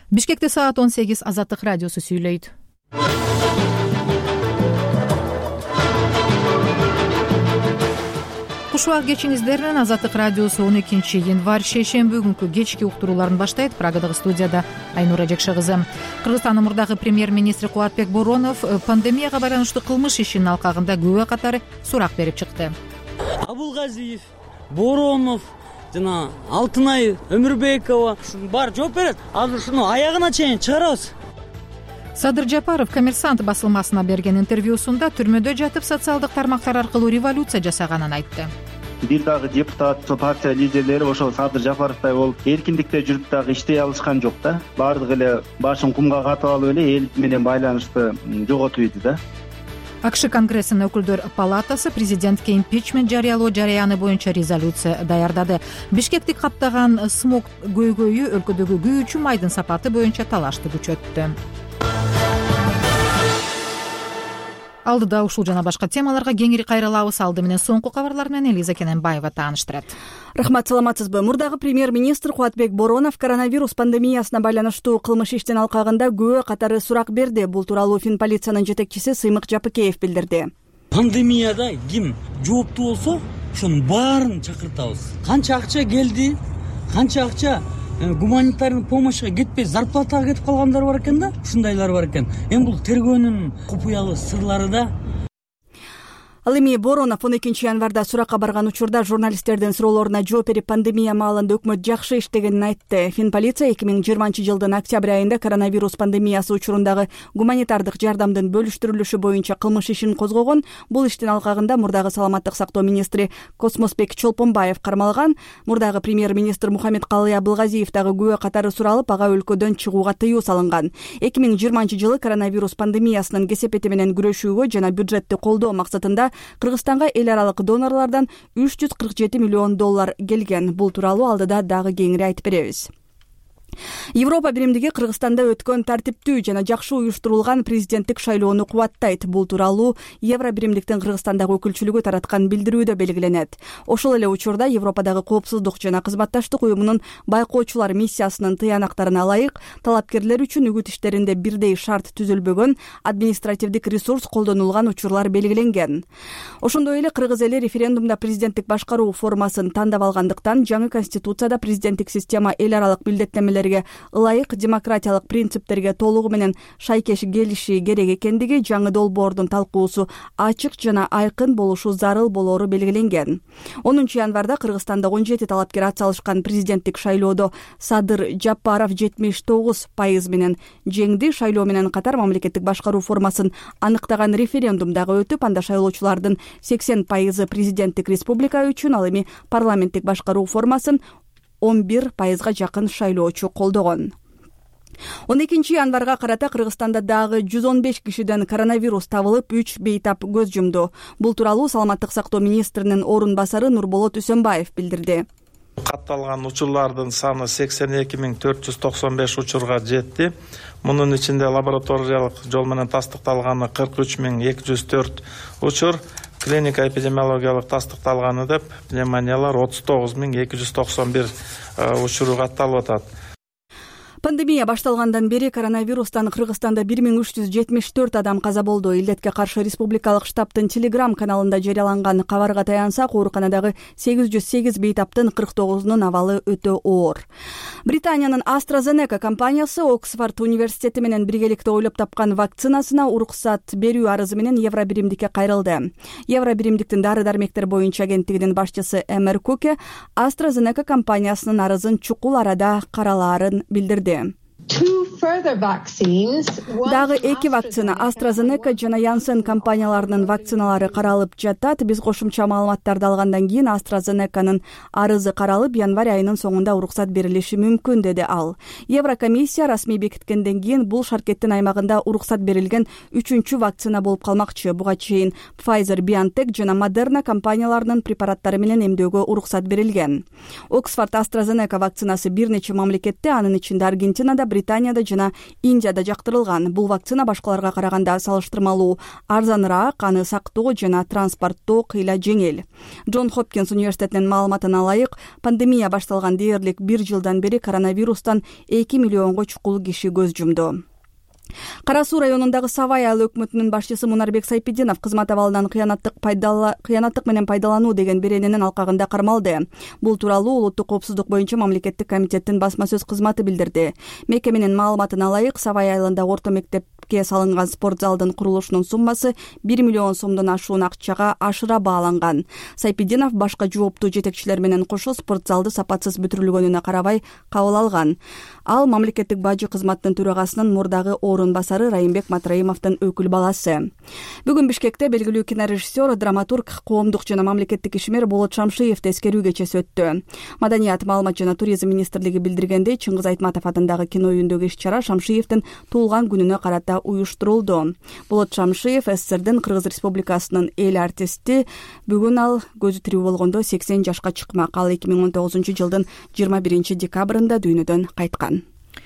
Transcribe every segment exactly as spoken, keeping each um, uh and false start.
Бишкекте саат он сегиз Азаттык радиосу сүйлөйт. Кушубак кечиңиздер. Азаттык радиосу он экинчи январь шейшемби күнкү кечки уктурууларын баштайт. Прагадагы студияда Айнура Жекше кызы. Кыргызстандын мурдагы премьер-министри Кубатбек Боронов пандемияга байланыштуу кылмыш ишинин алкагында күбө катары сурак берип чыкты. Абулгазиев, Боронов, жана Алтынай Өмүрбекова ушунун баары жооп берет. Азыр ушуну аягына чейин чыгарабыз. Садыр Жапаров Коммерсант басылмасына берген интервьюсунда түрмөдө жатып социалдык тармактар аркылуу революция жасаганын айтты. Бир дагы депутат, партия лидерлери ошол Садыр Жапаровдай болуп эркиндикте жүрүп дагы иштей алышкан жок да. Баардыгы эле башын кумга катып алып эле эл менен байланышты жоготуп ийди да. АКШ Конгрессинин өкүлдөр палатасы президентке импичмент жарыялоо жарыяны боюнча резолюция даярдады. Бишкекти каптаган смог көйгөйү өлкөдөгү күйүүчү майдын сапаты боюнча талашты күчөттү. Алдыда ушул жана башка темаларга кеңири кайрылабыз. Алды менен соңку кабарлар менен Элиза Кененбаева тааныштырат. Рахмат, саламатсызбы? Мурдагы премьер-министр Кубатбек Боронов коронавирус пандемиясына байланыштуу кылмыш иштин алкагында күбө катары сурак берди. Бул тууралуу Финполициянын жетекчиси Сыймык Жапыкеев билдирди. Пандемияда ким жооптуу болсо, ошонун баарын чакыртабыз. Канча акча келди, канча акча гуманитарный помощьга кетпей зарплатага кетип калгандар бар экен да, ушундайлар бар экен. Эми бул тергөөнүн купуялы сырлары да. Ал эми Боронов он экинчи январда суракка барган учурда журналисттердин суроолоруна жооп берип пандемия маалында өкмөт жакшы иштегенин айтты. Финполиция эки миң жыйырманчы жылдын октябрь айында коронавирус пандемиясы учурундагы гуманитардык жардамдын бөлүштүрүлүшү боюнча кылмыш ишин козгогон. Бул иштин алкагында мурдагы саламаттык сактоо министри Космосбек Чолпонбаев кармалган. Мурдагы премьер-министр Мухаммедкалый Абылгазиев дагы күбө катары суралып, ага өлкөдөн чыгууга тыюу салынган. эки миң жыйырманчы жылы коронавирус пандемиясынын кесепети менен күрөшүүгө жана бюджетти колдоо максатында Кыргызстанга эл аралык донорлордон үч жүз кырк жети миллион доллар келген. Бул тууралуу алдыда дагы кеңири айтып беребиз. Европа биримдиги Кыргызстанда өткөн тартиптүү жана жакшы уюштурулган президенттик шайлоону кубаттайт. Бул тууралуу Евро биримдиктин Кыргызстандагы өкүлчүлүгү тараткан билдирүүдө белгиленет. Ошол эле учурда Европадагы коопсуздук жана кызматташтык уюмунун байкоочулар миссиясынын тыянактарына ылайык талапкерлер үчүн үгүт иштеринде бирдей шарт түзүлбөгөн, административдик ресурс колдонулган учурлар белгиленген. Ошондой эле кыргыз эли референдумда президенттик башкаруу формасын тандап алгандыктан жаңы конституцияда президенттик система эл аралык билдеттемелерге ылайык демократиялык принциптерге толугу менен шайкеш келиши керек экендиги, жаңы долбоордун талкуусу ачык жана айкын болушу зарыл болоору белгиленген. онунчу январда Кыргызстанда он жети талапкер атсалышкан президенттик шайлоодо Садыр Жапаров жетимиш тогуз пайыз менен жеңди. Шайлоо менен катар мамлекеттик башкаруу формасын аныктаган референдум дагы өтүп, анда шайлоочулардын сексен пайызы президенттик республика үчүн, ал эми парламенттик башкаруу формасын он бир пайызга жакын шайлоочу колдогон. он экинчи январга карата Кыргызстанда дагы жүз он беш кишиден коронавирус табылып, үч бейтап көз жумду. Бул тууралуу саламаттык сактоо министринин орун басары Нурболот Үсөнбаев билдирди. Катталган учурлардын саны сексен эки миң төрт жүз токсон беш учурга жетти. Мунун ичинде лабораториялык жол менен тастыкталганы кырк үч миң эки жүз төрт учур, клиника эпидемиологиялык тастыкталганы деп пневмониялар отуз тогуз миң эки жүз токсон бир учуру катталып атат. Пандемия башталгандан бери коронавирустан Кыргызстанда бир миң үч жүз жетимиш төрт адам каза болду. Илдетке каршы республикалык штабтын Телеграм каналында жарыяланган кабарга таянсак, ооруканадагы сегиз жүз сегиз бейтаптын кырк тогузунун абалы өтө оор. Британиянын AstraZeneca компаниясы Оксфорд университети менен биргеликте ойлоп тапкан вакцинасына уруксат берүү арызы менен Евро биримдикке кайрылды. Евро биримдиктин дары-дармектер боюнча агенттигинин башчысы Эмер Куке AstraZeneca компаниясынын арызын чукул арада каралаарын билдирди. Дагы эки вакцина AstraZeneca жана Janssen компанияларынын вакциналары каралып жатат. Биз кошумча маалыматтарды алгандан кийин AstraZeneca'нын арызы каралып, январь айынын соңунда уруксат берилиши мүмкүн, деди ал. Еврокомиссия расмий бекиткенден кийин бул шаркеттин аймагында уруксат берилген үчүнчү вакцина болуп калмакчы. Буга чейин Pfizer, BioNTech жана Moderna компанияларынын препараттары менен эмдөөгө уруксат берилген. Оксфорд AstraZeneca вакцинасы бир нече мамлекетте, анын ичинде Аргентинада, Британияда жана Индияда жактырылган. Бул вакцина башкаларга караганда салыштырмалуу арзаныраак, аны сактоо жана транспорттоо кыйла жеңил. Джон Хопкинс университетинин маалыматына ылайык, пандемия башталган дээрлик бир жылдан бери коронавирустан эки миллионго чукул киши көз жумду. Кара Суу районундагы Савай айыл өкмөтүнүн башчысы Мунарбек Сайпидинов кызмат абалынан кыянаттык пайдала кыянаттык менен пайдалануу деген берененин алкагында кармалды. Бул тууралуу улуттук коопсуздук боюнча мамлекеттик комитеттин басма сөз кызматы билдирди. Мекеменин маалыматына ылайык, Савай айылында орто мектепке салынган спорт залдын курулушунун суммасы бир миллион сомдон ашуун акчага ашыра бааланган. Сайпидинов башка жооптуу жетекчилер менен кошо спорт залды сапатсыз бүтүрүлгөнүнө карабай кабыл алган. Ал мамлекеттик бажы кызматынын төрагасынын мурдагы орун басары Райымбек Матраимовдун өкүл баласы. Бүгүн Бишкекте белгилүү кинорежиссер, драматург, коомдук жана мамлекеттик ишмер Болот Шамшиевди эскерүү кечеси өттү. Маданият, маалымат жана туризм министрлиги билдиргендей, Чыңгыз Айтматов атындагы кино үйүндөгү иш-чара Шамшиевдин туулган күнүнө карата уюштурулду. Болот Шамшиев СССРдин Кыргыз Республикасынын эл артисти. Бүгүн ал көзү тирүү болгондо сексен жашка чыкмак. Ал эки миң он тогузунчу жылдын жыйырма биринчи декабрында дүйнөдөн кайткан.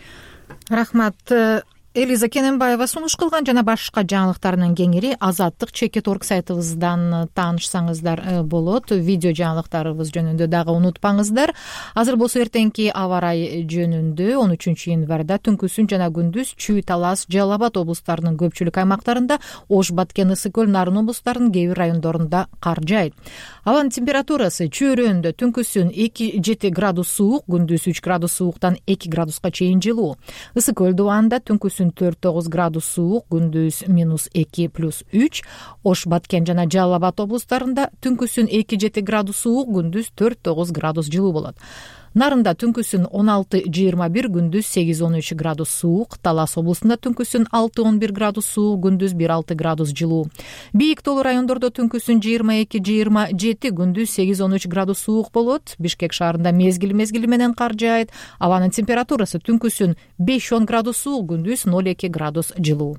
Рахмат. Элиза Кененбаева сунуш кылган жана башка жаңылыктардын кеңири Азаттык чекит орг сайтыбыздан таанышсаңыздар болот. Видео жаңылыктарыбыз жөнүндө дагы унутпаңыздар. Азыр болсо эртеңки аба ырайы жөнүндө он үчүнчү январда түнкүсүн жана күндүз Чүй, Талас, Жалал Абад облустарынын көпчүлүк аймактарында, Ош, Баткен, Ысык көл, Нарын облустарынын кээ бир райондорунда кар жаайт. Абанын температурасы чөйрөндө түнкүсүн эки жети градус суук, күндүз үч градус сууктан эки градуска чейин жылуу. Ысык көл дубанда түнкүсүн төрт тогуз градус суук, күндүз минус эки плюс үч. Ош, Баткен жана Жалал Абад облустарында түнкүсүн эки жети градус суук, күндүз төрт тогуз градус жылуу болот. Нарында түнкүсүн он алты жыйырма бир, күндүз сегиз он үч градус суук. Талас облусунда түнкүсүн алты он бир градус суук, күндүз бир алты градус жылуу. Бийик тоолуу райондордо түнкүсүн жыйырма эки жыйырма жети, күндүз сегиз он үч градус суук болот. Бишкек шаарында мезгил мезгили менен кар жаайт. Абанын температурасы түнкүсүн беш он градус суук, күндүз ноль эки градус жылуу.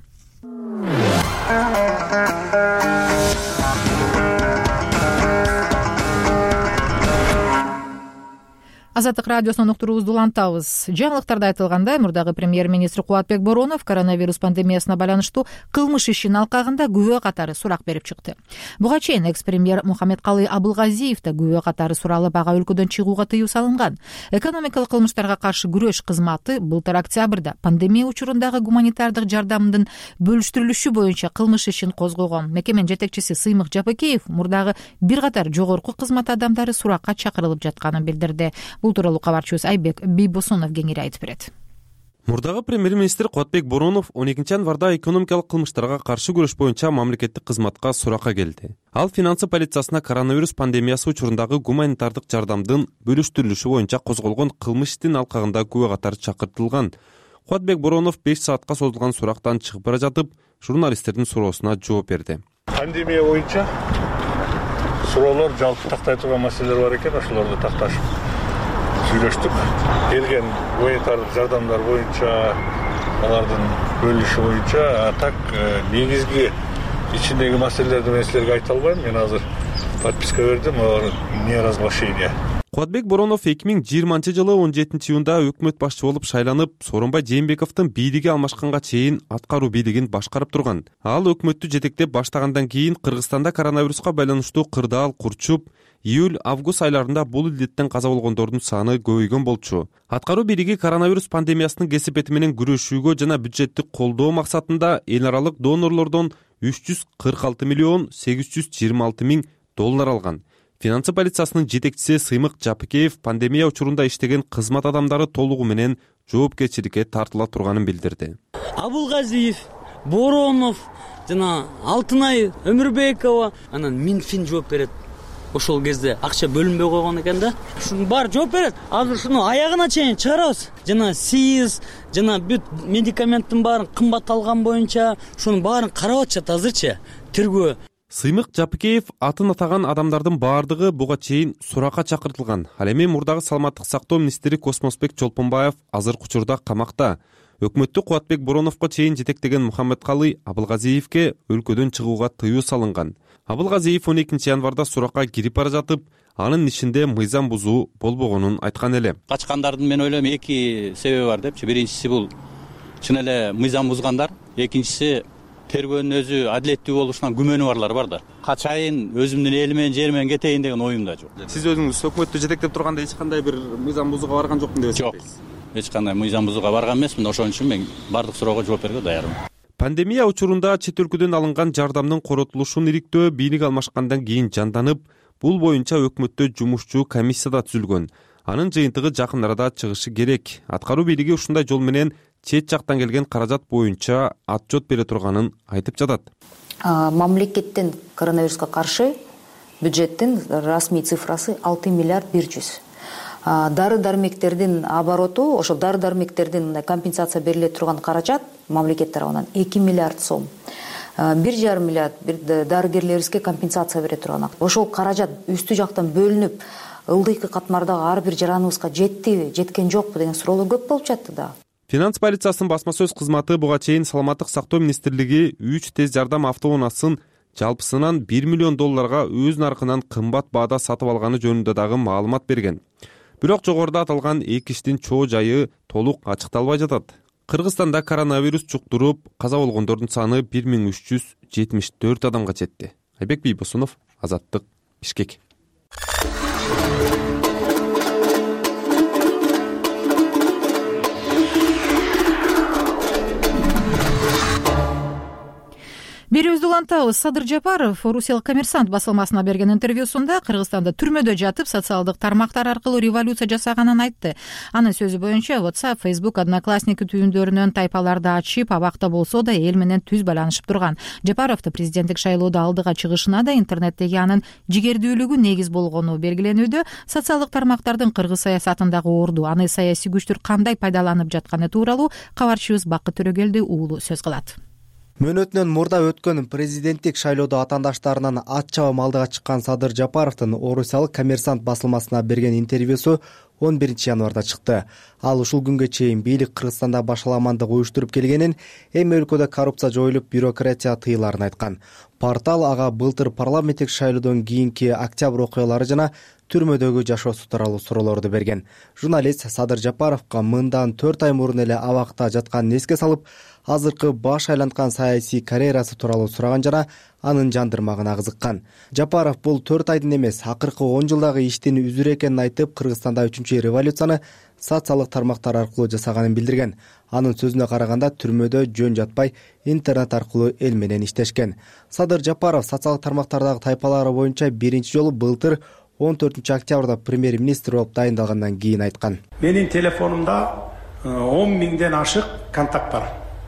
Азаттык радиосунун уктуруубузду улантабыз. Жаңылыктарда айтылгандай, мурдагы премьер-министр Кубатбек Боронов коронавирус пандемиясына байланыштуу кылмыш ишинин алкагында күбө катары сурак берип чыкты. Буга чейин экс-премьер Мухаммедкалый Абылгазиев да күбө катары суралып, ага өлкөдөн чыгууга тыюу салынган. Экономикалык кылмыштарга каршы күрөш кызматы былтыр октябрда пандемия учурундагы гуманитардык жардамдын бөлүштүрүлүшү боюнча кылмыш ишин козгогон. Мекеменин жетекчиси Сыймык Жапыкеев мурдагы бир катар жогорку кызмат адамдары суракка чакырылып жатканын билдирди. Бул тууралуу кабарчыбыз Айбек Бийбосонов кеңири айтып берет. Мурдагы премьер-министр Кубатбек Боронов он экинчи январда экономикалык кылмыштарга каршы күрөш боюнча мамлекеттик кызматка суракка келди. Ал финансы полициясына коронавирус пандемиясы учурундагы гуманитардык жардамдын бөлүштүрүлүшү боюнча козголгон кылмыш иштин алкагында күбө катары чакыртылган. Кубатбек Боронов беш саатка созулган сурактан чыгып бара жатып, журналисттердин суроосуна жооп берди. Пандемия боюнча суроолор жалпы тактай турган маселелер бар экен, ошолорду такташып сүйлөштүк. Келген гуманитардык жардамдар боюнча, алардын бөлүнүшү боюнча, а так негизги ичиндеги маселелерди мен силерге айта албайм. Мен азыр подписка бердим, алар не разглашение. Кубатбек Боронов эки миң жыйырманчы жылы он жетинчи июнда өкмөт башчы болуп шайланып, Сооронбай Жээнбековдун бийлиги алмашканга чейин аткаруу бийлигин башкарып турган. Ал өкмөттү жетектеп баштагандан кийин Кыргызстанда коронавируска байланыштуу кырдаал курчуп, июль-август айларында бул илдеттен каза болгондордун саны көбөйгөн болчу. Аткаруу бийлиги коронавирус пандемиясынын кесепети менен күрөшүүгө жана бюджеттик колдоо максатында эл аралык донорлордон үч жүз кырк алты миллион сегиз жүз жыйырма алты миң доллар алган. Финансы полициясынын жетекчиси Сыймык Жапыкеев пандемия учурунда иштеген кызмат адамдары толугу менен жоопкерчиликке тартыла турганын билдирди. Абылгазиев, Боронов, жана Алтынай Өмүрбекова, анан Минфин жооп берет. Ошол кезде акча бөлүнбөй койгон экен да. Ушунун баары жооп берет. Азыр шуну аягына чейин чыгарабыз. Жана СИЗ, жана бүт медикаменттин баарын кымбатталган боюнча ушунун баарын карап атышат азырчы. Тергөө. Сыймык Жапыкеев атын атаган адамдардын баардыгы буга чейин суракка чакыртылган. Ал эми мурдагы саламаттык сактоо министри Космосбек Чолпонбаев азыркы учурда камакта. Өкмөттү Кубатбек Бороновго чейин жетектеген Мухаммедкалый Абылгазиевке өлкөдөн чыгууга тыюу салынган. Абылгазиев он экинчи январда суракка кирип бара жатып, анын ишинде мыйзам бузуу болбогонун айткан эле. Качкандардын мен ойлойм эки себеби бар депчи. Биринчиси бул чын эле мыйзам бузгандар, экинчиси тергөөнүн өзү адилеттүү болушунан күмөнү барлар бар да. Качайын өзүмдүн эли менен жери менен кетейин деген оюм да жок. Сиз өзүңүз өкмөттү жетектеп турганда эч кандай бир мыйзам бузууга барган жокмун деп эсептейсиз? Жок, эч кандай мыйзам бузууга барган эмесмин. Ошон үчүн мен бардык суроого жооп берүүгө даярмын. Пандемия учурунда чет өлкөдөн алынган жардамдын коротулушун ириктөө бийлик алмашкандан кийин жанданып, бул боюнча өкмөттө жумушчу комиссия да түзүлгөн. Анын жыйынтыгы жакын арада чыгышы керек. Аткаруу бийлиги ушундай жол менен чет жактан келген каражат боюнча отчет бере турганын айтып жатат. Мамлекеттен коронавируска каршы бюджеттин расмий цифрасы алты миллиард бир жүз. Дары дармектердин обороту, ошо дары дармектердин компенсация бериле турган каражат мамлекет тарабынан эки миллиард сом. бир жарым миллиард дарыгерлерибизге компенсация бере турган. Ошол каражат үстү жактан бөлүнүп, ылдыйкы катмардагы ар бир жараныбызга жеттиби, жеткен жокпу деген суроолор көп болуп жатты да. Финанс полициясынын басма сөз кызматы буга чейин Саламаттык сактоо министрлиги үч тез жардам автоунаасын жалпысынан бир миллион долларга өз наркынан кымбат баада сатып алганы жөнүндө дагы маалымат берген. Бирок жогоруда аталган эки иштин чоо жайы толук ачыкталбай жатат. Кыргызстанда коронавирус жуктуруп, каза болгондордун саны бир миң үч жүз жетимиш төрт адамга жетти. Айбек Бийбосунов, Азаттык, Бишкек. Берүүбүздү улантабыз. Садыр Жапаров Орусиялык Коммерсант басылмасына берген интервьюсунда Кыргызстанда түрмөдө жатып социалдык тармактар аркылуу революция жасаганын айтты. Анын сөзү боюнча WhatsApp, Facebook, Одноклассники түйүндөрүнөн тайпаларды ачып, абакта болсо да эл менен түз байланышып турган. Жапаровду президенттик шайлоодо алдыга чыгышына да интернеттеги анын жигердүүлүгү негиз болгону белгиленүүдө. Социалдык тармактардын кыргыз саясатындагы орду, аны саясий күчтөр кандай пайдаланып жатканы тууралуу кабарчыбыз Бакыт Төрөгелди уулу сөз кылат. Мөөнөтүнөн мурда өткөн президенттик шайлоодо атаандаштарынан ат чабам алдыга чыккан Садыр Жапаровдун Орусиялык Коммерсант басылмасына берген интервьюсу он биринчи январда чыкты. Ал ушул күнгө чейин бийлик Кыргызстанда башаламандык уюштуруп келгенин, эми өлкөдө коррупция жоюлуп, бюрократия тыйыларын айткан. Портал ага былтыр парламенттик шайлоодон кийинки октябрь окуялары жана түрмөдөгү жашоосу тууралуу суроолорду берген. Журналист Садыр Жапаровго мындан төрт ай мурун эле абакта жатканын эске салып, азыркы баш айланткан саясий карьерасы тууралуу сураган жана анын жандырмагына кызыккан. Жапаров бул төрт айдын эмес, акыркы он жылдагы иштин үзүр экенин айтып, Кыргызстанда үчүнчү революцияны социалдык тармактар аркылуу жасаганын билдирген. Анын сөзүнө караганда түрмөдө жөн жатпай, интернет аркылуу эл менен иштешкен. Садыр Жапаров социалдык тармактардагы тайпалары боюнча биринчи жолу былтыр он төртүнчү октябрда премьер-министр болуп дайындалгандан кийин айткан. Менин телефонумда он миңден ашык контакт бар.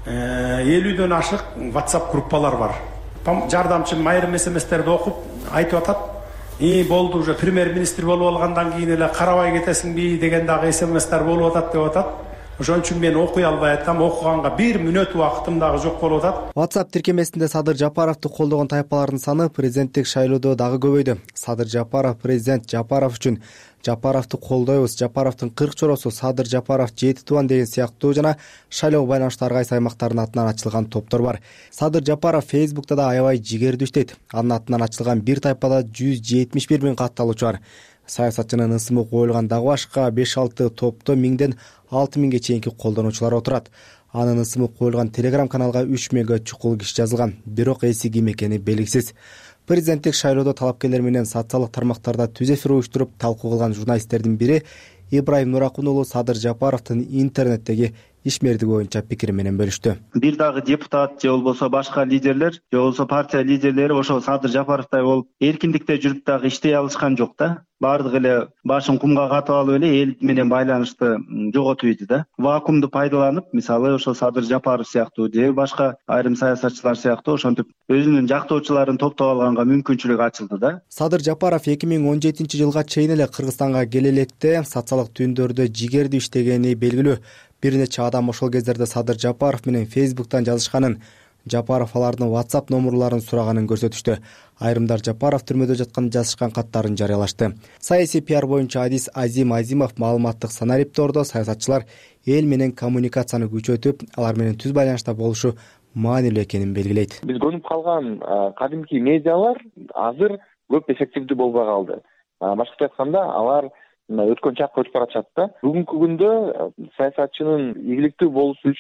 элүүдөн ашык WhatsApp группалар бар. Жардамчым айрым смстерди окуп айтып атат. И болду, уже премьер-министр болуп алгандан кийин эле карабай кетесиңби деген дагы смстер болуп атат деп атат. Ошон үчүн мен окуй албай атам, окуганга бир мүнөт убактым дагы жок болуп атат. WhatsApp тиркемесинде Садыр Жапаровду колдогон тайпалардын саны президенттик шайлоодо дагы көбөйдү. Садыр Жапаров президент Жапаров үчүн Жапаровду колдойбуз, Жапаровдун кырк чоросу Садыр Жапаров жети тубан деген сыяктуу жана шайлоого байланыштуу ар кайсы аймактардын атынан ачылган топтор бар. Садыр Жапаров Facebook'та да аябай жигердүү иштейт. Анын атынан ачылган бир тайпада жүз жетимиш бир миң катталуучу бар. Саясатчынын ысымы коюлган дагы башка беш алты топто миңден алты миңге чейинки колдонуучулар отурат. Анын ысымы коюлган Telegram каналга үч миңге чукул киши жазылган, бирок эси ким экени белгисиз. Президенттик шайлоодо талапкерлер менен социалдык тармактарда түз эфир уюштуруп талкуу кылган журналисттердин бири Ибраим Нуракун уулу Садыр Жапаровдун интернеттеги ишмердиги боюнча пикири менен бөлүштү. Бир дагы депутат же болбосо башка лидерлер, же болбосо партия лидерлери ошол Садыр Жапаровдай болуп эркиндикте жүрүп дагы иштей алышкан жок да. Бардыгы эле башын кумга катып алып эле эл менен байланышты жоготуп ийди да. Вакуумду пайдаланып, мисалы ошол Садыр Жапаров сыяктуу же башка айрым саясатчылар сыяктуу ошентип өзүнүн жактоочуларын топтоп алганга мүмкүнчүлүк ачылды да. Садыр Жапаров эки миң он жетинчи жылга чейин эле Кыргызстанга келе электе социалдык түйүндөрдө жигердүү иштегени белгилүү. Бир нече адам ошол кездерде Садыр Жапаров менен Facebook'тан жазышканын, Жапаров алардын WhatsApp номерларын сураганын көрсөтүштү. Айрымдар Жапаров түрмөдө жатканда жазышкан каттарын жарыялашты. Саясий пиар боюнча Адис Азим Азимов маалыматтык санариптоордо саясатчылар эл менен коммуникацияны күчөтүп, алар менен түз байланышта болушу маанилүү экенин белгилейт. Биз көнүп калган кадимки медиалар азыр көп эффективдүү болбой калды. Башкача айтканда, алар өткөн чакка өтүп баратышат да. Бүгүнкү күндө саясатчынын ийгиликтүү болушу үчүн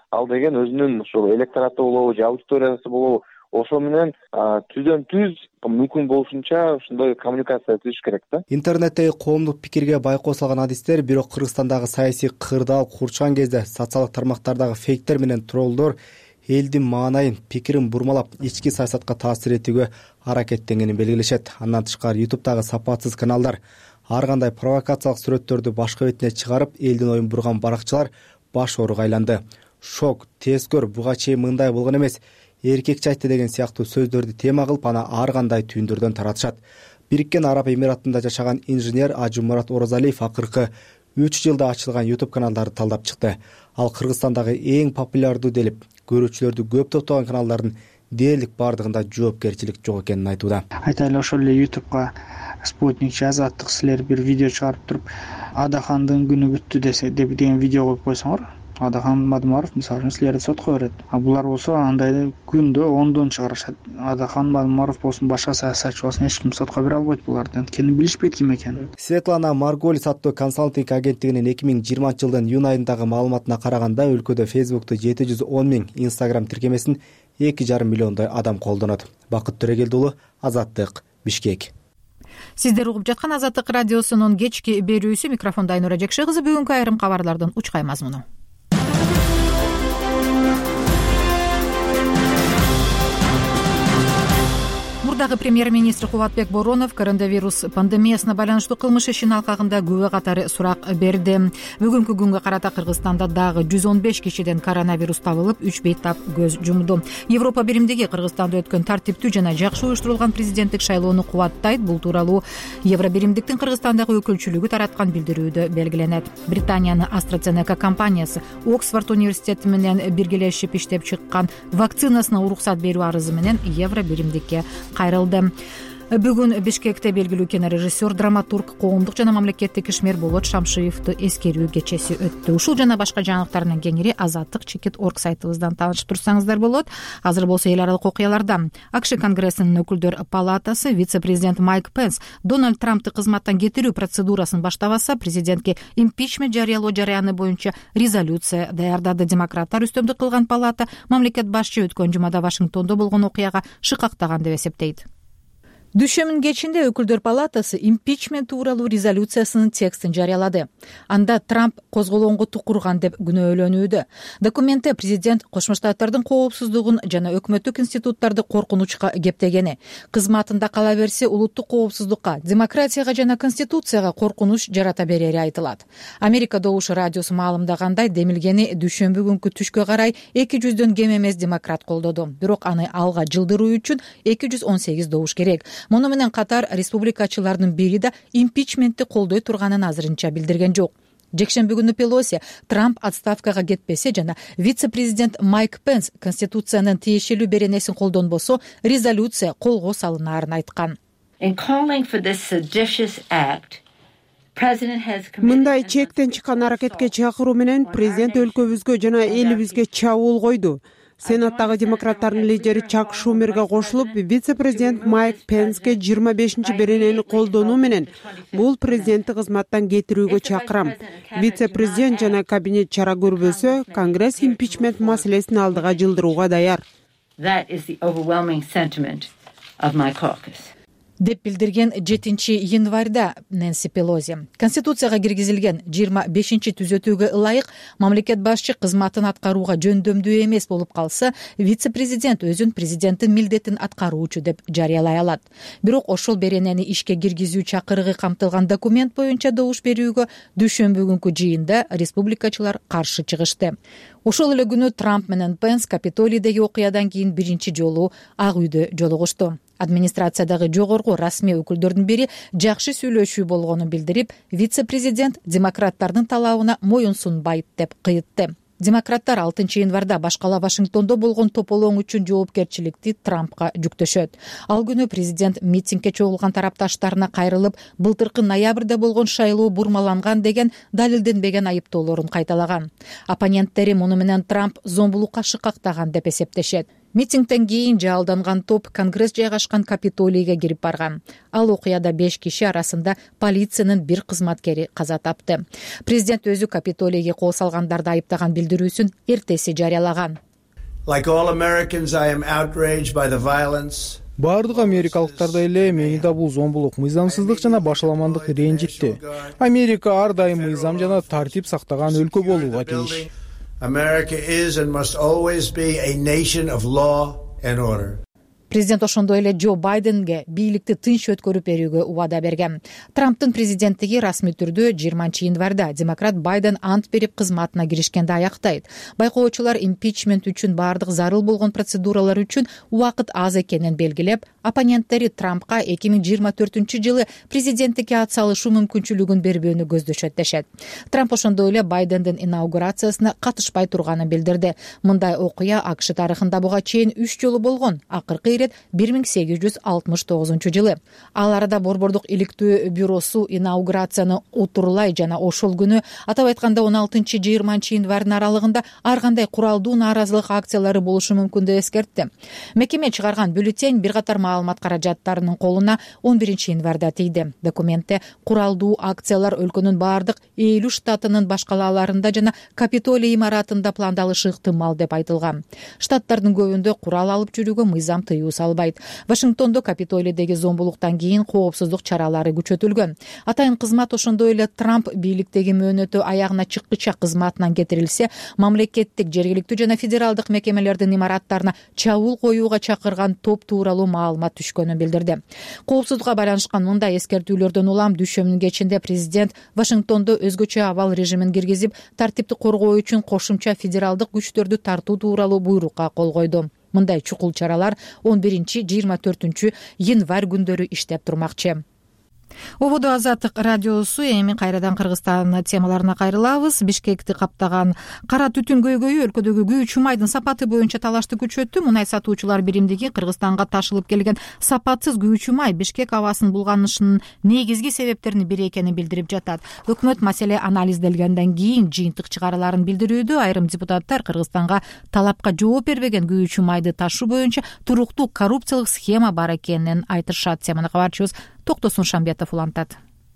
ал деген өзүнүн ушул электораты болобу же аудиториясы болобу ошо менен түздөн түз мүмкүн болушунча ушундай коммуникация түзүш керек да. Интернеттеги коомдук пикирге байкоо салган адистер бирок Кыргызстандагы саясий кырдаал курчкан кезде социалдык тармактардагы фейктер менен троллдор элдин маанайын, пикирин бурмалап, ички саясатка таасир этүүгө аракеттенгенин белгилешет. Андан тышкары ютубтагы сапатсыз каналдар, ар кандай провокациялык сүрөттөрдү башка бетине чыгарып, элдин оюн бурган баракчылар баш ооруга айланды. Шок, тескөр, буга чейин мындай болгон эмес, эркекчи айтты деген сыяктуу сөздөрдү тема кылып, аны ар кандай түйүндөрдөн таратышат. Бириккен Араб Эмиратында жашаган инженер Ажумурат Оразалиев акыркы үч жылда ачылган YouTube каналдарды талдап чыкты. Ал Кыргызстандагы эң популярдуу делип, көрүүчүлөрдү көп топтогон каналдардын дээрлик бардыгында жоопкерчилик жок экенин айтууда. Айтайлы ошол эле YouTubeга Спутник Азаттык силер бир видео чыгарып туруп, Адахандын күнү бүттү десе деп деген видео коюп койсоңор, Адахан Мадумаров мисалы үчүн силерди сотко берет. А булар болсо андай күндө ондон чыгарышат. Адахан Мадумаров болсун, башка саясатчы болсун, эч ким сотко бере албайт буларды. Анткени билишпейт ким экенин. Светлана Марголис аттуу консалтинг агенттигинин эки миң жыйырманчы жылдын июнь айындагы маалыматына караганда, өлкөдө Facebook'ту жети жүз он миң, Instagram тиркемесин эки жарым миллиондой адам колдонот. Бакыт Төрөгелди уулу, Азаттык, Бишкек. Сиздер угуп жаткан Азаттык радиосунун кечки берүүсү. Микрофондо Айнура Жекше кызы. Бүгүнкү айрым кабарлардын учкай мазмуну. Мурдагы премьер-министр Кубатбек Боронов коронавирус пандемиясына байланыштуу кылмыш ишин алкагында күбө катары сурак берди. Бүгүнкү күнгө карата Кыргызстанда дагы жүз он беш кишиден коронавирус табылып, үч бейтап көз жумду. Европа биримдиги Кыргызстанда өткөн тартиптүү жана жакшы уюштурулган президенттик шайлоону кубаттайт. Бул тууралуу Евро биримдиктин Кыргызстандагы өкүлчүлүгү тараткан билдирүүдө белгиленет. Британиянын AstraZeneca компаниясы Оксфорд университети менен биргелешип иштеп чыккан вакцинасына уруксат берүү арызы менен Евро биримдикке кайрылды. Бүгүн Бишкекте белгилүү кинорежиссер, драматург, коомдук жана мамлекеттик ишмер Болот Шамшиевди эскерүү кечеси өттү. Ушул жана башка жаңылыктардын кеңири Азаттык чекит орг сайтыбыздан таанышып турсаңыздар болот. Азыр болсо эл аралык окуялардан. АКШ Конгрессинин өкүлдөр палатасы вице-президент Майк Пенс Дональд Трампты кызматтан кетирүү процедурасын баштабаса, президентке импичмент жарыялоо жараяны боюнча резолюция даярдады. Демократтар үстөмдүк кылган палата мамлекет башчы өткөн жумада Вашингтондо болгон окуяга шыкактаган деп эсептейт. Дүйшөмүн кечинде өкүлдөр палатасы импичмент тууралуу резолюциясынын текстин жарыялады. Анда Трамп козголоонго тукурган деп күнөөлөнүүдө. Документте президент Кошмо Штаттардын коопсуздугун жана өкмөттүк институттарды коркунучка кептегени, кызматында кала берсе улуттук коопсуздукка, демократияга жана конституцияга коркунуч жарата берери айтылат. Америка Добуш радиосу маалымдагандай, демилгени дүйшөмбү күнкү түшкө карай эки жүздөн кем эмес демократ колдоду. Бирок аны алга жылдыруу үчүн эки жүз он сегиз добуш керек. Муну менен катар республикачылардын бири да импичментти колдой турганын азырынча билдирген жок. Жекшемби күнү Пелоси Трамп отставкага кетпесе жана вице-президент Майк Пенс конституциянын тиешелүү беренесин колдонбосо, резолюция колго салынаарын айткан. Мындай чектен чыккан аракетке чакыруу менен президент өлкөбүзгө жана элибизге чабуул койду. Сенаттагы демократтардын лидери Чак Шумерге кошулуп, вице-президент Майк Пенске жыйырма бешинчи беренени колдонуу менен бул президентти кызматтан кетирүүгө чакырам. Вице-президент жана кабинет чара көрбөсө, Конгресс импичмент маселесин алдыга жылдырууга даяр. Деп билдирген жетинчи январда Нэнси Пелоси. Конституцияга киргизилген жыйырма бешинчи түзөтүүгө ылайык мамлекет башчы кызматын аткарууга жөндөмдүү эмес болуп калса, вице-президент өзүн президенттин милдетин аткаруучу деп жарыялай алат. Бирок ошол беренени ишке киргизүү чакырыгы камтылган документ боюнча добуш берүүгө дүйшөмбү күнкү жыйында республикачылар каршы чыгышты. Ошол эле күнү Трамп менен Пенс Капитолийдеги окуядан кийин биринчи жолу Ак үйдө жолугушту. Администрациядагы жогорку расмий өкүлдөрдүн бири жакшы сүйлөшүү болгонун билдирип, вице-президент демократтардын талабына моюн сунбайт деп кыйтты. Демократтар алтынчы январда башкала Вашингтондо болгон тополоң үчүн жоопкерчиликти Трампка жүктөшөт. Ал күнү президент митингге чогулган тарапташтарына кайрылып, былтыркы ноябрда болгон шайлоо бурмаланган деген далилденбеген айыптоолорун кайталаган. Оппоненттери муну менен Трамп зомбулукка шыкактаган деп эсептешет. Митингден кийин жалданган топ Конгресс жайгашкан Капитолийге кирип барган. Ал окуяда беш киши арасында полициянын бир кызматкери каза тапты. Президент өзү Капитолийге кол салгандарды айыптаган билдирүүсүн эртеси жарыялаган. Like all Americans, I am outraged by the violence. Бардык америкалыктардай эле мени да бул зомбулук, мыйзамсыздык жана башаламандык ренжитти. Америка ар дайым мыйзам жана тартип сактаган өлкө болууга тийиш. America is and must always be a nation of law and order. Президент ошондой эле Джо Байденге бийликти тынч өткөрүп берүүгө убада берген. Трамптын президенттиги расмий түрдө жыйырманчы январда демократ Байден ант берип кызматына киришкенде аяктайт. Байкоочулар импичмент үчүн бардык зарыл болгон процедуралар үчүн убакыт аз экенин белгилеп, оппоненттери Трампка эки миң жыйырма төртүнчү жылы президенттикке ат салышуу мүмкүнчүлүгүн бербөөнү көздөшөт дешет. Трамп ошондой эле Байдендин инаугурациясына катышпай турганын билдирди. Мындай окуя АКШ тарыхында буга чейин үч жолу болгон. Акыркы бир миң сегиз жүз алтымыш тогузунчу жылы. Ал арада Борбордук иликтөө бюросу инаугурацияны утурлай жана ошол күнү, атап айтканда он алтынчы жыйырманчы январь аралыгында ар кандай куралдуу нааразылык акциялары болушу мүмкүн деп эскертти. Мекеме чыгарган бюллетень бир катар маалымат каражаттарынын колуна он биринчи январда тийди. Документте куралдуу акциялар өлкөнүн бардык элүү штатынын башкалаларында жана Капитолий имаратында пландалышы ыктымал деп айтылган. Штаттардын көбүндө курал алып жүрүүгө мыйзам тыюу салбайт. Вашингтондо Капитолийдеги зомбулуктан кийин коопсуздук чаралары күчөтүлгөн. Атайын кызмат ошондой эле Трамп бийликтеги мөөнөтү аягына чыккыча кызматынан кетирилсе, мамлекеттик, жергиликтүү жана федералдык мекемелердин имараттарына чабуул коюуга чакырган топ тууралуу маалымат түшкөнүн билдирди. Коопсуздукка байланышкан мындай эскертүүлөрдөн улам дүйшөмүнүн кечинде президент Вашингтондо өзгөчө абал режимин киргизип, тартипти коргоо үчүн кошумча федералдык күчтөрдү тартуу тууралуу буйрукка кол койду. Мындай чукул чаралар он биринчи жыйырма төртүнчү январь күндөрү иштеп турмакчы. Ободо Азаттык радиосу эми кайрадан Кыргызстан темаларына кайрылабыз. Бишкекти каптаган кара түтүн көйгөйү өлкөдөгү күйүүчү майдын сапаты боюнча талашты күчөттү. Мунай сатуучулар биримдиги Кыргызстанга ташылып келген сапатсыз күйүүчү май Бишкек абасын булганышынын негизги себептеринин бири экенин билдирип жатат. Өкмөт маселе анализделгенден кийин жыйынтык чыгараларын билдирүүдө айрым депутаттар Кыргызстанга талапка жооп бербеген күйүүчү майды ташуу боюнча туруктуу коррупциялык схема бар экенин айтышат. Теманы кабарчыбыз Токтосун Шамбетов улантат.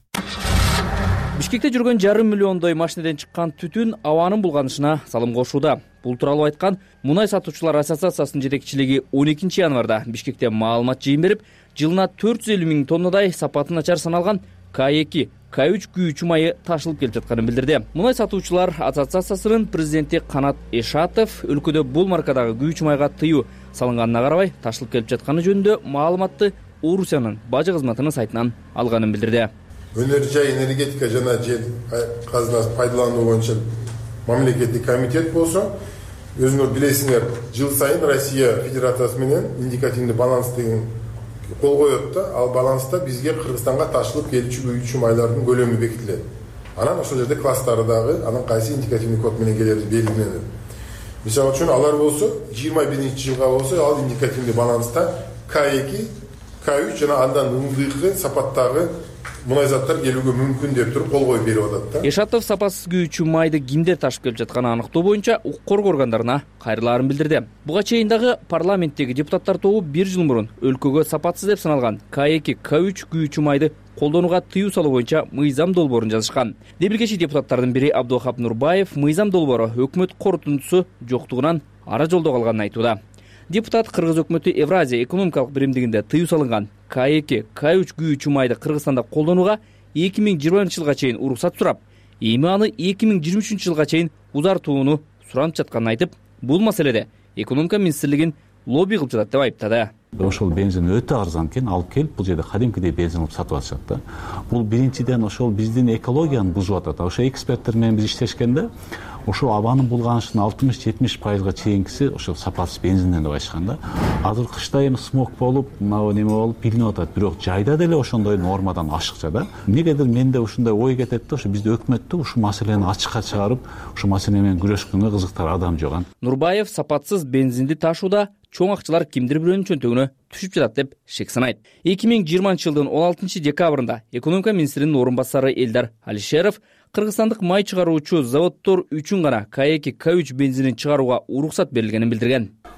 Бишкекте жүргөн жарым миллиондой машинеден чыккан түтүн абанын булганышына салым кошууда. Бул тууралуу айткан Мунай сатуучулар ассоциациясынын жетекчилиги он экинчи январда Бишкекте маалымат жыйын берип, жылына төрт жүз элүү миң тоннадай сапаты начар саналган К эки, К үч күйүүчү майы ташылып келип жатканын билдирди. Мунай сатуучулар ассоциациясынын президенти Канат Эшатов өлкөдө бул маркадагы күйүүчү майга тыюу салынганына карабай ташылып келип жатканы жөнүндө маалыматты Орусиянын бажы кызматынын сайтынан алганын билдирди. Өнөр жай энергетика жана жер казынасын пайдалануу боюнча мамлекеттик комитет болсо, өзүңөр билесиңер, жыл сайын Россия Федерациясы менен индикативдүү баланс деген кол коет да, ал баланста бизге Кыргызстанга ташылып келүүчү күйүүчү майлардын көлөмү бекитилет. Анан ошол жерде класстары дагы анын кайсы индикативдүү код менен келери белгиленет. Мисалы үчүн алар болсо жыйырма биринчи жылга болсо ал индикативдүү баланста К эки, К үч жана андан ыңгайкы сапаттагы мунай заттар келүүгө мүмкүн деп туруп кол коюп берип атат да. Эшатов сапасыз күйүүчү майды кимдер ташып келип жатканын аныктоо боюнча укук коргоо органдарына кайрылаарын билдирди. Буга чейин дагы парламенттеги депутаттар тобу бир жыл мурун өлкөгө сапатсыз деп саналган К эки, К үч күйүүчү майды колдонууга тыюу салуу боюнча мыйзам долбоорун жазышкан. Демилгечи депутаттардын бири Абдухап Нурбаев мыйзам долбоору өкмөт корутундусу жоктугунан ара жолдо калганын айтууда. Депутат Кыргыз өкмөтү Евразия экономикалык биримдигинде тыюу салынган К эки, К үч күйүүчү майды Кыргызстанда колдонууга эки миң жыйырманчы жылга чейин уруксат сурап, эми аны эки миң жыйырма үчүнчү жылга чейин узартууну суранып жатканын айтып, бул маселеде экономика министрлигин лобби кылып жатат деп айыптады. Ошол бензин өтө арзан экен, алып келип бул жерде кадимкидей бензин алып сатып атышат да. Бул биринчиден ошол биздин экологияны бузуп атат. Ошо эксперттер менен биз иштешкенде ошо абанын булганышынын алтымыш-жетимиш пайызга чейинкиси ошол сапасыз бензинден деп айтышкан да. Азыр кышта эми смог болуп, мына неме болуп билинип атат, бирок жайда деле ошондой нормадан ашыкча да. Негедир менде ушундай ой кетет да, ошо бизде өкмөттө ушул маселени ачыкка чыгарып, ушул маселе менен күрөшкөнгө кызыктар адам жок. Нурбаев сапатсыз бензинди ташууда чоң акчалар кимдир бирөөнүн чөнтөгүнө түшүп жатат деп шек санайт. эки миң жыйырманчы жылдын он алтынчы декабрында экономика министринин орун басары Элдар Алишеров кыргызстандык май чыгаруучу заводдор үчүн гана К эки, К үч бензинин чыгарууга уруксат берилгенин билдирген.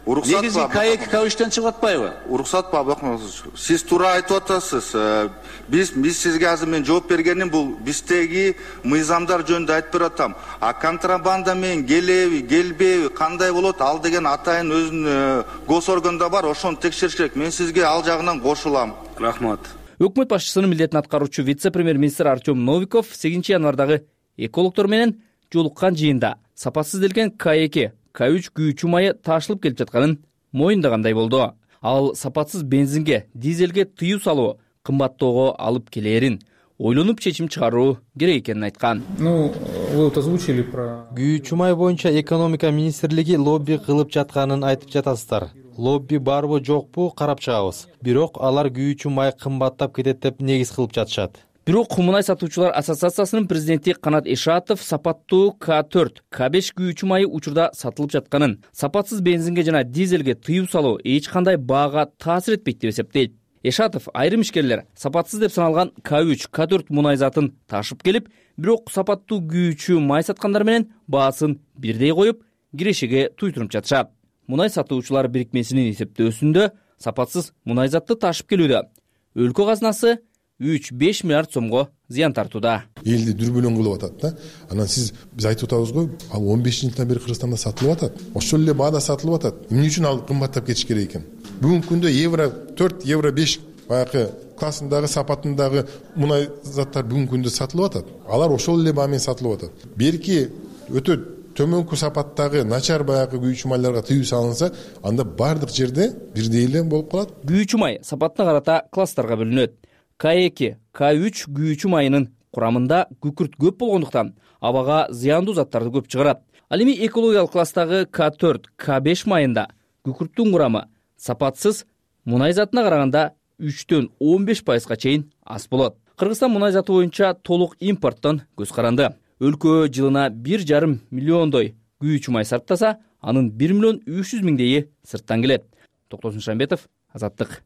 уруксат негизи каеки ка үчтөн чыгып атпайбы? Уруксат па, сиз туура айтып атасыз. Биз биз сизге азыр мен жооп бергеним бул биздеги мыйзамдар жөнүндө айтып берип атам. А контрабанда менен келеби, келбеби, кандай болот, ал деген атайын өзүнүн гос органда бар, ошону текшериш керек. Мен сизге ал жагынан кошулам. Рахмат. Өкмөт башчысынын милдетин аткаруучу вице-премьер-министр Артем Новиков сегизинчи январдагы экологдор менен жолуккан жыйында сапатсызделген К эки, К үч күйүүчү майы ташылып келип жатканын моюндагандай болду. Ал сапатсыз бензинге, дизелге тыюу салуу кымбаттоого алып келерин ойлонуп чечим чыгаруу керек экенин айткан. Ну, вы вот озвучили про күйүүчү май боюнча экономика министрлиги лобби кылып жатканын айтып жатасыздар. Лобби барбы жокпу карап чыгабыз. Бирок алар күйүүчү май кымбаттап кетет деп негиз кылып жатышат. Бирок мунай сатуучулар ассоциациясынын президенти Канат Ишатов сапаттуу К төрт, К беш күйүүчү майы учурда сатылып жатканын, сапатсыз бензинге жана дизелге тыюу салуу эч кандай баага таасир этпейт деп эсептейт. Ишатов айрым ишкерлер сапатсыз деп саналган К үч, К төрт мунай затын ташып келип, бирок сапаттуу күйүүчү май саткандар менен баасын бирдей коюп, кирешеге туйтуруп жатышат. Мунай сатуучулар бирикмесинин эсептөөсүндө сапатсыз мунай затты ташып келүүдө өлкө казынасы үч беш миллиард сомго зыян тартууда. Элди дүрбөлөң кылып атат да. Анан сиз биз айтып атабыз го, ал он бешинчи жылдан бери Кыргызстанда сатылып атат. Ошол эле баада сатылып атат. Эмне үчүн ал кымбаттап кетиш керек экен? Бүгүнкү күндө евро төрт, евро беш баягы классындагы, сапатындагы мунай заттар бүгүнкү күндө сатылып атат. Алар ошол эле баа менен сатылып атат. Берки өтө төмөнкү сапаттагы начар баягы күйүүчү майларга тыюу салынса, анда бардык жерде бирдей эле болуп калат. Күйүүчү май сапатына карата класстарга бөлүнөт. К эки, К үч күйүүчү майынын курамында күкүрт көп болгондуктан абага зыяндуу заттарды көп чыгарат. Ал эми экологиялык класстагы К төрт, К беш майында күкүрттүн курамы сапатсыз мунай затына караганда үчтөн он беш пайызга чейин аз болот. Кыргызстан мунай заты боюнча толук импорттон көз каранды. Өлкө жылына бир жарым миллиондой күйүүчү май сарптаса, анын бир миллион үч жүз миңдейи сырттан келет. Токтосун Шамбетов, Азаттык.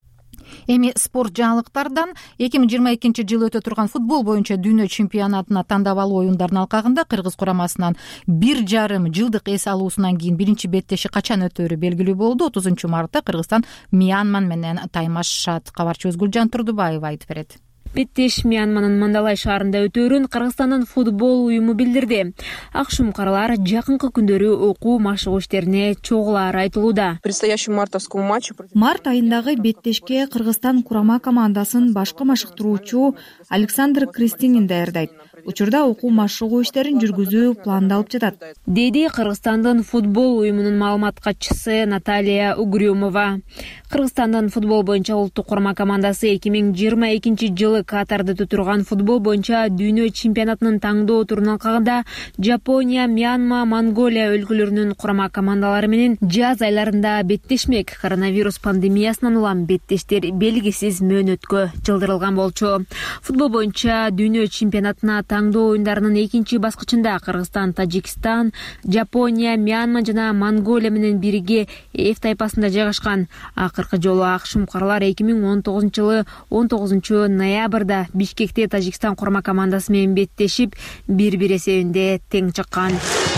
Эми спорт жаңылыктардан эки миң жыйырма экинчи жылы өтө турган футбол боюнча дүйнө чемпионатына тандап алуу оюндарынын алкагында Кыргыз курамасынан бир жарым жылдык эс алуусунан кийин биринчи беттеши качан өтөөрү белгилүү болду. отузунчу мартта Кыргызстан Мьянма менен таймашат. Кабарчыбыз Гүлжан Турдубаева айтып берет. Беттеш Мьянманын Мандалай шаарында өтөөрүн Кыргызстандын футбол уюму билдирди. Акшумкарлар жакынкы күндөрү окуу машыгуу иштерине чогулаары айтылууда. Предстоящему мартовскому матчу март айындагы беттешке Кыргызстан курама командасын башкы машыктыруучу Александр Кристинин даярдайт. Учурда окуу машыгуу иштерин жүргүзүү пландалып жатат, деди Кыргызстандын футбол уюмунун маалымат катчысы Наталья Угрюмова. Кыргызстандын футбол боюнча улуттук курама командасы эки миң жыйырма экинчи жылы Катарда өтө турган футбол боюнча дүйнө чемпионатынын таңдоо турунун алкагында Жапония, Мьянма, Монголия өлкөлөрүнүн курама командалары менен жаз айларында беттешмек. Коронавирус пандемиясынан улам беттештер белгисиз мөөнөткө жылдырылган болчу. Футбол боюнча дүйнө чемпионатына таңдоо оюндарынын экинчи баскычында Кыргызстан, Тажикстан, Жапония, Мьянма жана Монголия менен бирге Эф тайпасында жайгашкан. Акыркы жолу акшумкарлар эки миң он тогузунчу жылы он тогузунчу ноябрда Бишкекте Тажикстан курама командасы менен беттешип, бир-бир эсебинде тең чыккан.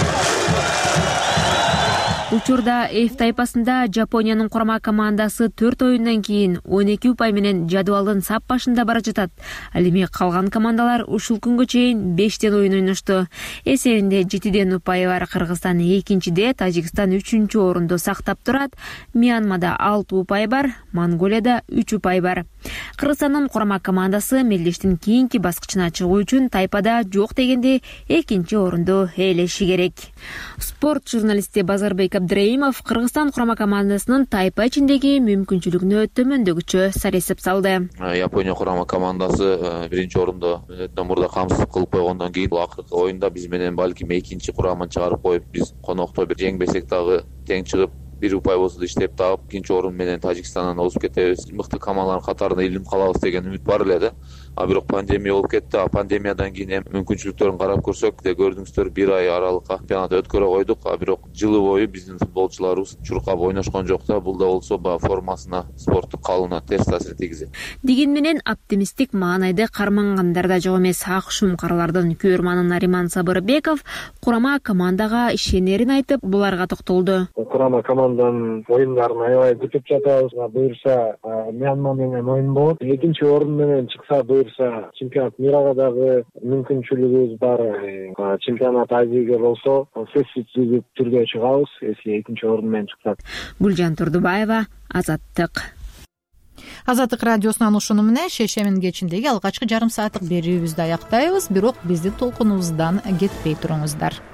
Учурда Эф тайпасында Жапониянын курама командасы төрт оюндан кийин он эки упай менен жадыбалдын сап башында бара жатат. Ал эми калган командалар ушул күнгө чейин бештен оюн ойношту. Эсебинде жетиден упайы бар Кыргызстан экинчиде, Тажикстан үчүнчү орунду сактап турат. Мьянмада алты упай бар, Монголияда үч упай бар. Кыргызстандын курама командасы мелдештин кийинки баскычына чыгуу үчүн тайпада жок дегенде экинчи орунду ээлеши керек. Спорт журналисти Базарбек Абдраимов Кыргызстан курама командасынын тайпа ичиндеги мүмкүнчүлүгүнө төмөндөгүчө саресеп салды. Япония курама командасы биринчи орунду мурда камсыз кылып койгондон кийин бул акыркы оюнда биз менен балким экинчи курамын чыгарып коюп, биз конокто бир жеңбесек дагы тең чыгып, бир упай болсо да иштеп таап, экинчи орун менен Тажикстандан озуп кетебиз. Мыкты командалардын катарына илинип калабыз деген үмүт бар эле да. А бирок пандемия болуп кетти. А пандемиядан кийин эми мүмкүнчүлүктөрүн карап көрсөк, көрдүңүздөр бир ай аралыкка чемпионат өткөрө койдук. А бирок жылы бою биздин футболчуларыбыз чуркап ойношкон жок да. Бул да болсо баягы формасына, спорттук калыбына терс таасир тийгизет. Деген менен оптимисттик маанайды кармангандар да жок эмес. Акшумкарлардын күйөрманы Нариман Сабырбеков курама командага ишенерин айтып, буларга токтолду. курама команданын оюндарын аябай күтүп жатабыз. Буюрса Мьянма менен оюн болот. Экинчи орун менен чыкса буюрса чемпионат мирга дагы мүмкүнчүлүгүбүз бар. Чемпионат Азияга болсо сөзсүз түрдө чыгабыз, если экинчи орун менен чыксак. Гүлжан Турдубаева, Азаттык. Азаттык радиосунан ушуну менен шейшембинин кечиндеги алгачкы жарым сааттык берүүбүздү аяктайбыз. Бирок биздин толкунубуздан кетпей туруңуздар.